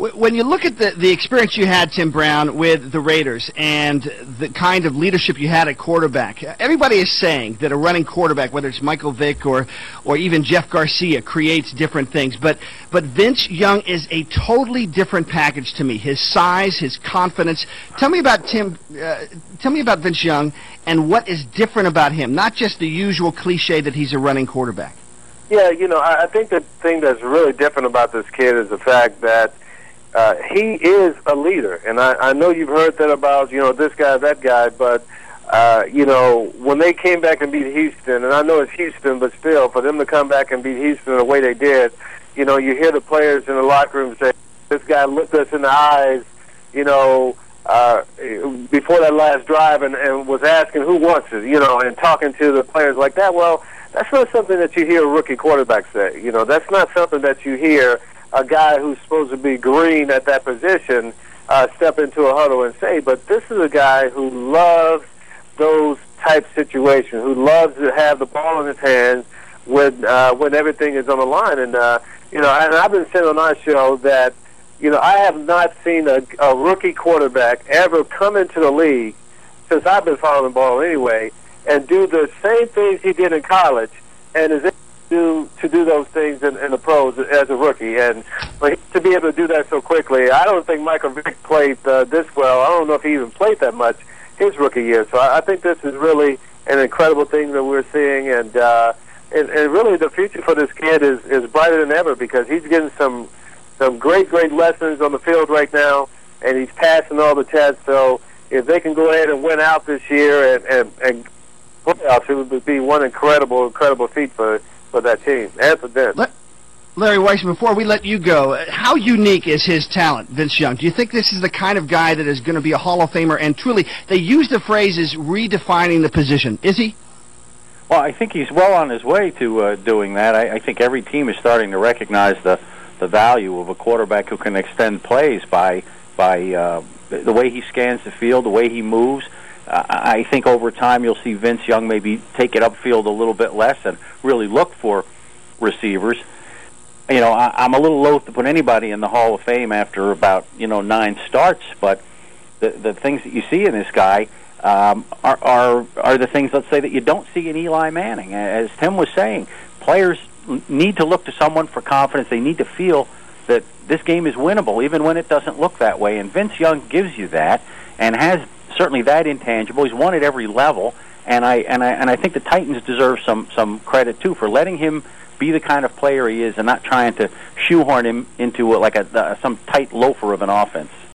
When you look at the experience you had, Tim Brown, with the Raiders and the kind of leadership you had at quarterback, everybody is saying that a running quarterback, whether it's Michael Vick or even Jeff Garcia, creates different things. But Vince Young is a totally different package to me. His size, his confidence. Tell me about Vince Young and what is different about him, not just the usual cliche that he's a running quarterback. Yeah, I think the thing that's really different about this kid is the fact that he is a leader. And I know you've heard that about, this guy, that guy, but, when they came back and beat Houston, and I know it's Houston, but still, for them to come back and beat Houston the way they did, you hear the players in the locker room say, this guy looked us in the eyes, before that last drive and was asking who wants it, and talking to the players like that. Well, that's not something that you hear a rookie quarterback say. That's not something that you hear a guy who's supposed to be green at that position step into a huddle and say. But this is a guy who loves those type situations, who loves to have the ball in his hands when everything is on the line. And and I've been saying on our show that I have not seen a rookie quarterback ever come into the league since I've been following the ball anyway and do the same things he did in college and is able to do those things in the pros as a rookie. And to be able to do that so quickly, I don't think Michael Vick played this well. I don't know if he even played that much his rookie year. So I think this is really an incredible thing that we're seeing. And really the future for this kid is brighter than ever because he's getting some great lessons on the field right now, and he's passing all the tests. So if they can go ahead and win out this year and playoffs, it would be one incredible feat for that team and for them. Larry Weissman, before we let you go, how unique is his talent, Vince Young? Do you think this is the kind of guy that is going to be a Hall of Famer? And truly, they use the phrase is redefining the position. Is he? Well, I think he's well on his way to doing that. I think every team is starting to recognize the value of a quarterback who can extend plays by the way he scans the field, the way he moves. I think over time you'll see Vince Young maybe take it upfield a little bit less and really look for receivers. I'm a little loath to put anybody in the Hall of Fame after about 9 starts, but the things that you see in this guy are the things, let's say, that you don't see in Eli Manning. As Tim was saying, players need to look to someone for confidence. They need to feel that this game is winnable, even when it doesn't look that way. And Vince Young gives you that, and has certainly that intangible. He's won at every level, and I think the Titans deserve some credit too for letting him be the kind of player he is, and not trying to shoehorn him into some tight loafer of an offense.